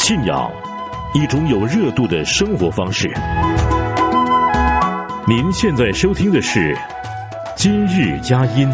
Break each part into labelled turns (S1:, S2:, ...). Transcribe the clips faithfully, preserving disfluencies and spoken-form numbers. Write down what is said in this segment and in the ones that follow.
S1: 信仰，一种有热度的生活方式。您现在收听的是今日佳音。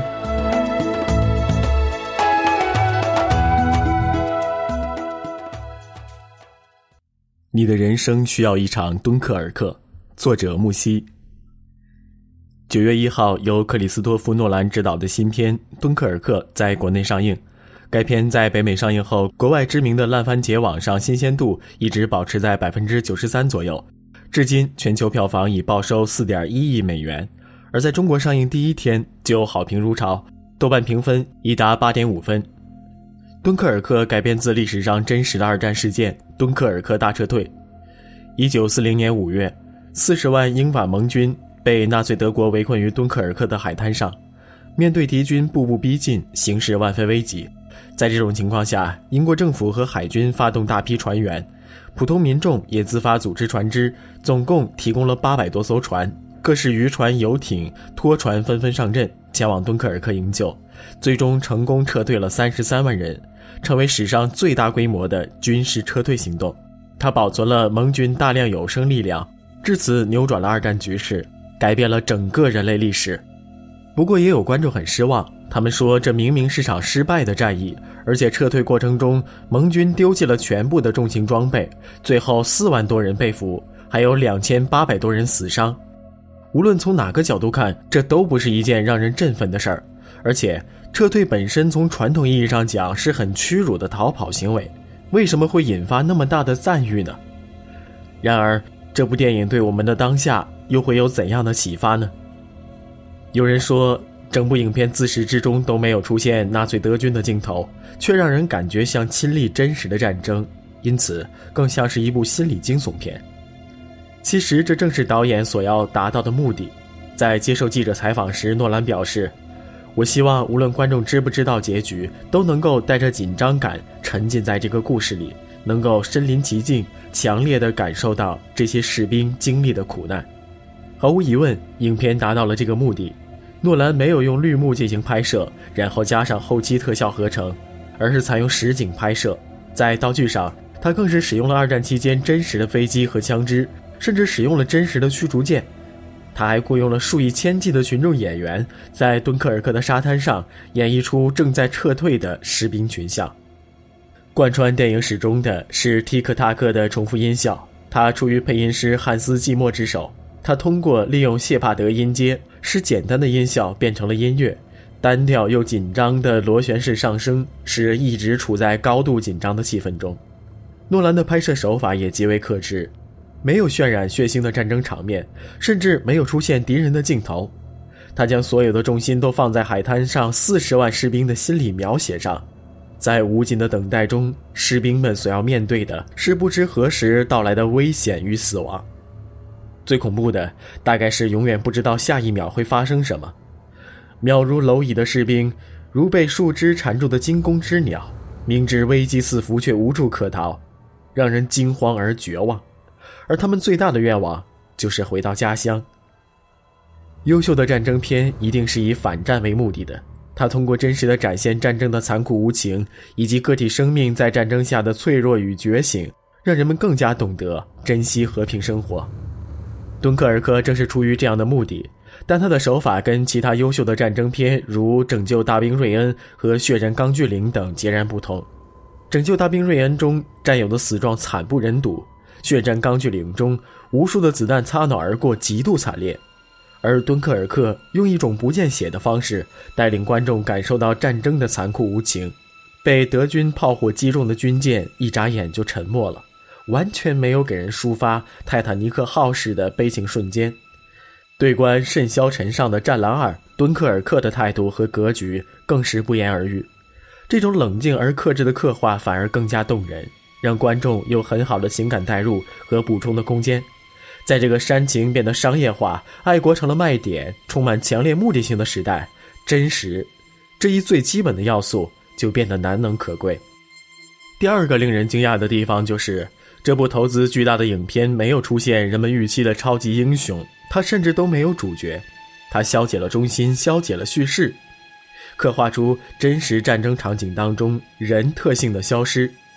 S2: 你的人生需要一场敦刻尔克，作者木西。九月一号，由克里斯托弗·诺兰执导的新片《敦刻尔克》在国内上映。该片在北美上映后，国外知名的烂番茄网上新鲜度一直保持在 百分之九十三 左右，至今全球票房已报收 四点一亿美元。而在中国上映第一天就好评如潮，豆瓣评分已达 八点五 分。敦刻尔克改编自历史上真实的二战事件敦刻尔克大撤退。一九四零年五月，四十万英法盟军被纳粹德国围困于敦刻尔克的海滩上，面对敌军步步逼近，形势万分危急。在这种情况下，英国政府和海军发动大批船员，普通民众也自发组织船只，总共提供了八百多艘船，各式渔船、游艇、拖船纷纷上阵，前往敦刻尔克营救，最终成功撤退了三十三万人，成为史上最大规模的军事撤退行动。它保存了盟军大量有生力量，至此扭转了二战局势，改变了整个人类历史。不过也有观众很失望，他们说这明明是场失败的战役，而且撤退过程中盟军丢弃了全部的重型装备，最后四万多人被俘，还有两千八百多人死伤。无论从哪个角度看，这都不是一件让人振奋的事儿，而且撤退本身从传统意义上讲是很屈辱的逃跑行为，为什么会引发那么大的赞誉呢？然而这部电影对我们的当下又会有怎样的启发呢？有人说整部影片自始至终都没有出现纳粹德军的镜头，却让人感觉像亲历真实的战争，因此更像是一部心理惊悚片。其实这正是导演所要达到的目的。在接受记者采访时，诺兰表示，我希望无论观众知不知道结局，都能够带着紧张感沉浸在这个故事里，能够身临其境，强烈地感受到这些士兵经历的苦难。毫无疑问，影片达到了这个目的。诺兰没有用绿幕进行拍摄，然后加上后期特效合成，而是采用实景拍摄。在道具上，他更是使用了二战期间真实的飞机和枪支，甚至使用了真实的驱逐舰。他还雇佣了数以千计的群众演员，在敦刻尔克的沙滩上演绎出正在撤退的士兵群像。贯穿电影始终的是踢克塔克的重复音效，它出于配音师汉斯·季默之手。他通过利用谢帕德音阶，使简单的音效变成了音乐，单调又紧张的螺旋式上升，使人一直处在高度紧张的气氛中。诺兰的拍摄手法也极为克制，没有渲染血腥的战争场面，甚至没有出现敌人的镜头。他将所有的重心都放在海滩上四十万士兵的心理描写上。在无尽的等待中，士兵们所要面对的是不知何时到来的危险与死亡。最恐怖的大概是永远不知道下一秒会发生什么。渺如蝼蚁的士兵，如被树枝缠住的惊弓之鸟，明知危机四伏却无处可逃，让人惊慌而绝望。而他们最大的愿望就是回到家乡。优秀的战争片一定是以反战为目的的，它通过真实的展现战争的残酷无情，以及个体生命在战争下的脆弱与觉醒，让人们更加懂得珍惜和平生活。敦刻尔克正是出于这样的目的，但他的手法跟其他优秀的战争片如拯救大兵瑞恩和血战钢锯岭等截然不同。拯救大兵瑞恩中战友的死状惨不忍睹，血战钢锯岭中无数的子弹擦脑而过，极度惨烈。而敦刻尔克用一种不见血的方式带领观众感受到战争的残酷无情，被德军炮火击中的军舰一眨眼就沉没了，完全没有给人抒发泰坦尼克号式的悲情瞬间。对观甚嚣尘上的战狼二，敦刻尔克的态度和格局更是不言而喻。这种冷静而克制的刻画反而更加动人，让观众有很好的情感代入和补充的空间。在这个煽情变得商业化，爱国成了卖点，充满强烈目的性的时代，真实这一最基本的要素就变得难能可贵。第二个令人惊讶的地方就是这部投资巨大的影片没有出现人们预期的超级英雄，它甚至都没有主角，它消解了中心，消解了叙事，刻画出真实战争场景当中人特性的消失。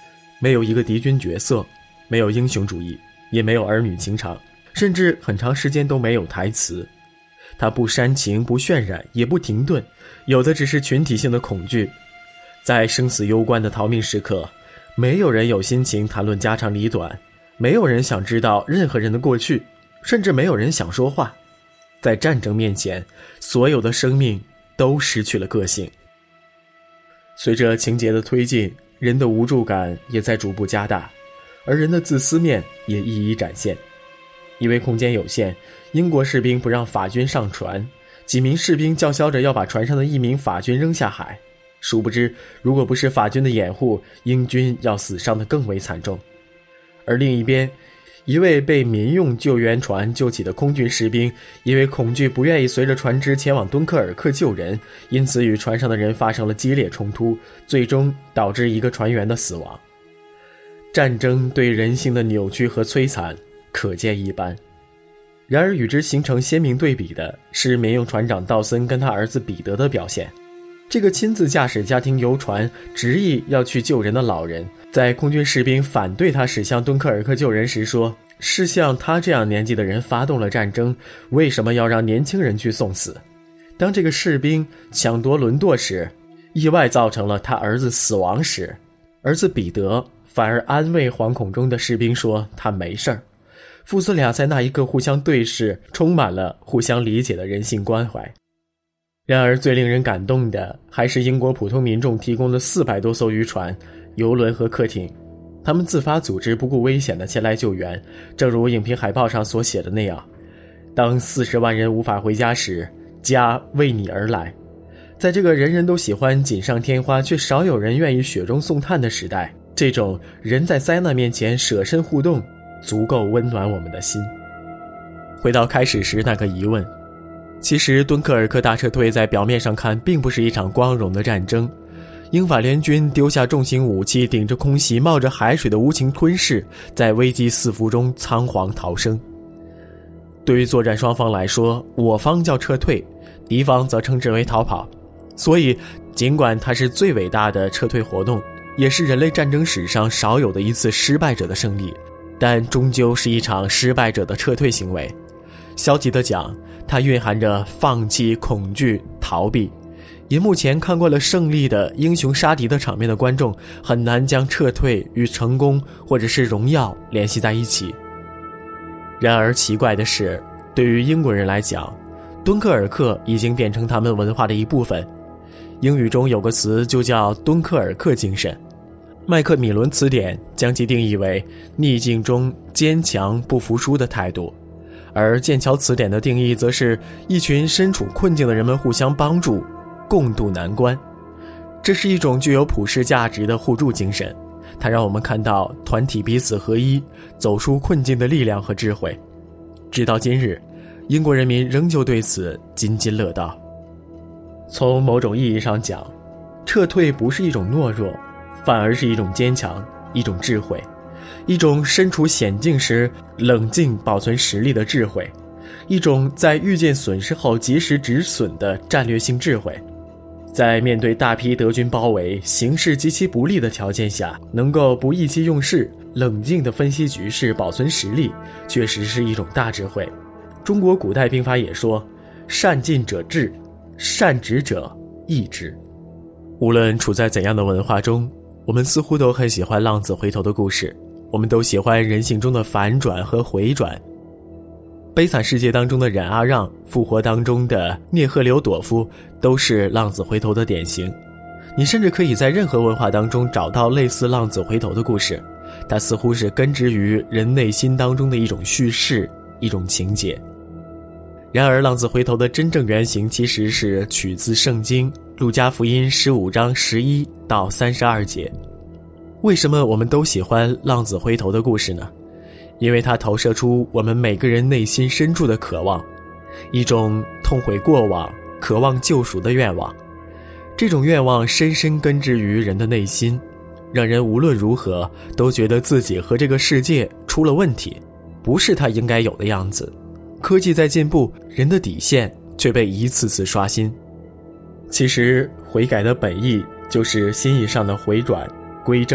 S2: 没有一个敌军角色，没有英雄主义，也没有儿女情长，甚至很长时间都没有台词。它不煽情，不渲染，也不停顿，有的只是群体性的恐惧。在生死攸关的逃命时刻，没有人有心情谈论家长里短，没有人想知道任何人的过去，甚至没有人想说话。在战争面前，所有的生命都失去了个性。随着情节的推进，人的无助感也在逐步加大，而人的自私面也一一展现。因为空间有限，英国士兵不让法军上船，几名士兵叫嚣着要把船上的一名法军扔下海。殊不知，如果不是法军的掩护，英军要死伤得更为惨重。而另一边，一位被民用救援船救起的空军士兵，因为恐惧不愿意随着船只前往敦刻尔克救人，因此与船上的人发生了激烈冲突，最终导致一个船员的死亡。战争对人性的扭曲和摧残可见一斑。然而与之形成鲜明对比的是民用船长道森跟他儿子彼得的表现。这个亲自驾驶家庭游船执意要去救人的老人，在空军士兵反对他驶向敦刻尔克救人时说，是向他这样年纪的人发动了战争，为什么要让年轻人去送死？当这个士兵抢夺轮舵时，意外造成了他儿子死亡时，儿子彼得反而安慰惶恐中的士兵说他没事儿。父子俩在那一刻互相对视，充满了互相理解的人性关怀。然而最令人感动的还是英国普通民众提供了四百多艘渔船、游轮和客艇，他们自发组织，不顾危险的前来救援。正如影片海报上所写的那样，当四十万人无法回家时，家为你而来。在这个人人都喜欢锦上添花却少有人愿意雪中送炭的时代，这种人在灾难面前舍身互动足够温暖我们的心。回到开始时那个疑问，其实敦刻尔克大撤退在表面上看并不是一场光荣的战争，英法联军丢下重型武器，顶着空袭，冒着海水的无情吞噬，在危机四伏中仓皇逃生。对于作战双方来说，我方叫撤退，敌方则称之为逃跑。所以尽管它是最伟大的撤退活动，也是人类战争史上少有的一次失败者的胜利，但终究是一场失败者的撤退行为。消极的讲，它蕴含着放弃、恐惧、逃避。银幕前看惯了胜利的英雄杀敌的场面的观众，很难将撤退与成功或者是荣耀联系在一起。然而奇怪的是，对于英国人来讲，敦刻尔克已经变成他们文化的一部分。英语中有个词就叫敦刻尔克精神，麦克米伦词典将其定义为逆境中坚强不服输的态度，而剑桥词典的定义则是一群身处困境的人们互相帮助，共度难关。这是一种具有普世价值的互助精神，它让我们看到团体彼此合一，走出困境的力量和智慧。直到今日，英国人民仍旧对此津津乐道。从某种意义上讲，撤退不是一种懦弱，反而是一种坚强，一种智慧，一种身处险境时冷静保存实力的智慧，一种在遇见损失后及时止损的战略性智慧。在面对大批德军包围、形势极其不利的条件下，能够不意气用事，冷静地分析局势，保存实力，确实是一种大智慧。中国古代兵法也说，善进者智，善止者易之。无论处在怎样的文化中，我们似乎都很喜欢浪子回头的故事，我们都喜欢人性中的反转和回转。悲惨世界当中的冉阿让，复活当中的聂赫留朵夫，都是浪子回头的典型。你甚至可以在任何文化当中找到类似浪子回头的故事，它似乎是根植于人内心当中的一种叙事，一种情节。然而浪子回头的真正原型其实是取自圣经路加福音十五章十一到三十二节。为什么我们都喜欢浪子回头的故事呢？因为它投射出我们每个人内心深处的渴望，一种痛悔过往、渴望救赎的愿望。这种愿望深深根植于人的内心，让人无论如何都觉得自己和这个世界出了问题，不是他应该有的样子。科技在进步，人的底线却被一次次刷新。其实悔改的本意就是心意上的回转、归正，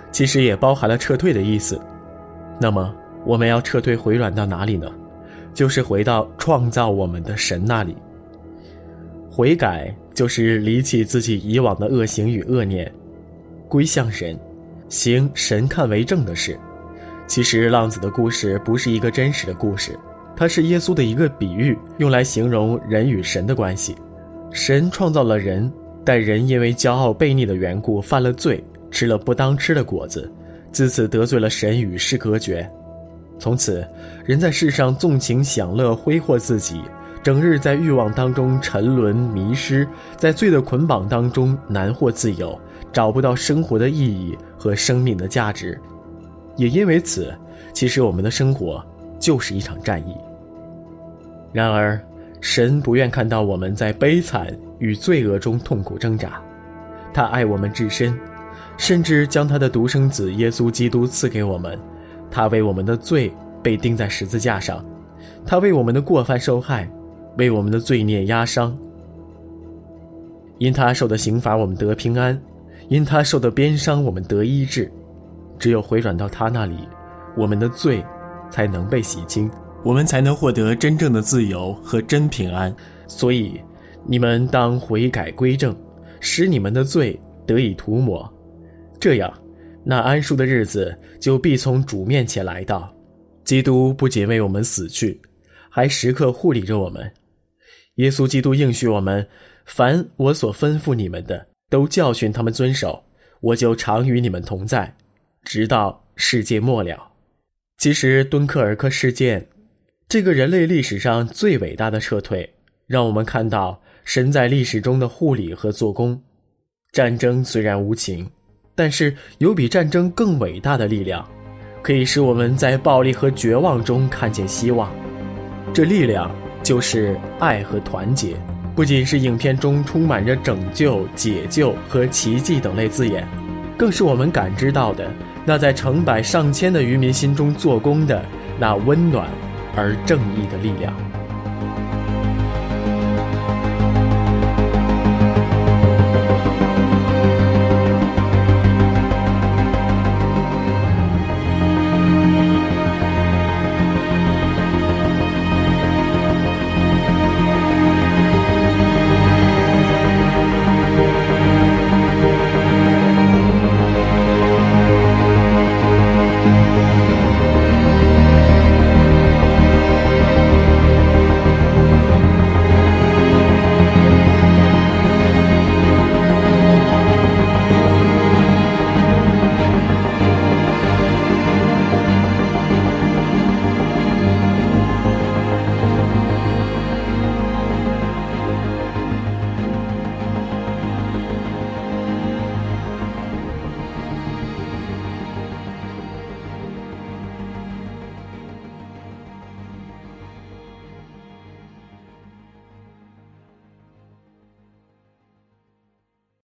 S2: 其实也包含了撤退的意思。那么我们要撤退回转到哪里呢？就是回到创造我们的神那里。悔改就是离弃自己以往的恶行与恶念，归向神，行神看为正的事。其实浪子的故事不是一个真实的故事，它是耶稣的一个比喻，用来形容人与神的关系。神创造了人，但人因为骄傲悖逆的缘故犯了罪，吃了不当吃的果子，自此得罪了神，与世隔绝。从此人在世上纵情享乐，挥霍自己，整日在欲望当中沉沦迷失，在罪的捆绑当中难获自由，找不到生活的意义和生命的价值。也因为此，其实我们的生活就是一场战役。然而神不愿看到我们在悲惨与罪恶中痛苦挣扎，他爱我们至深，甚至将他的独生子耶稣基督赐给我们。他为我们的罪被钉在十字架上，他为我们的过犯受害，为我们的罪孽压伤。因他受的刑罚我们得平安，因他受的鞭伤我们得医治。只有回转到他那里，我们的罪才能被洗清，我们才能获得真正的自由和真平安。所以你们当悔改归正，使你们的罪得以涂抹，这样那安舒的日子就必从主面前来到。基督不仅为我们死去，还时刻护理着我们。耶稣基督应许我们，凡我所吩咐你们的，都教训他们遵守，我就常与你们同在，直到世界末了。其实敦刻尔克事件，这个人类历史上最伟大的撤退，让我们看到神在历史中的护理和做工。战争虽然无情，但是有比战争更伟大的力量，可以使我们在暴力和绝望中看见希望。这力量就是爱和团结，不仅是影片中充满着拯救、解救和奇迹等类字眼，更是我们感知到的那在成百上千的渔民心中做工的那温暖而正义的力量。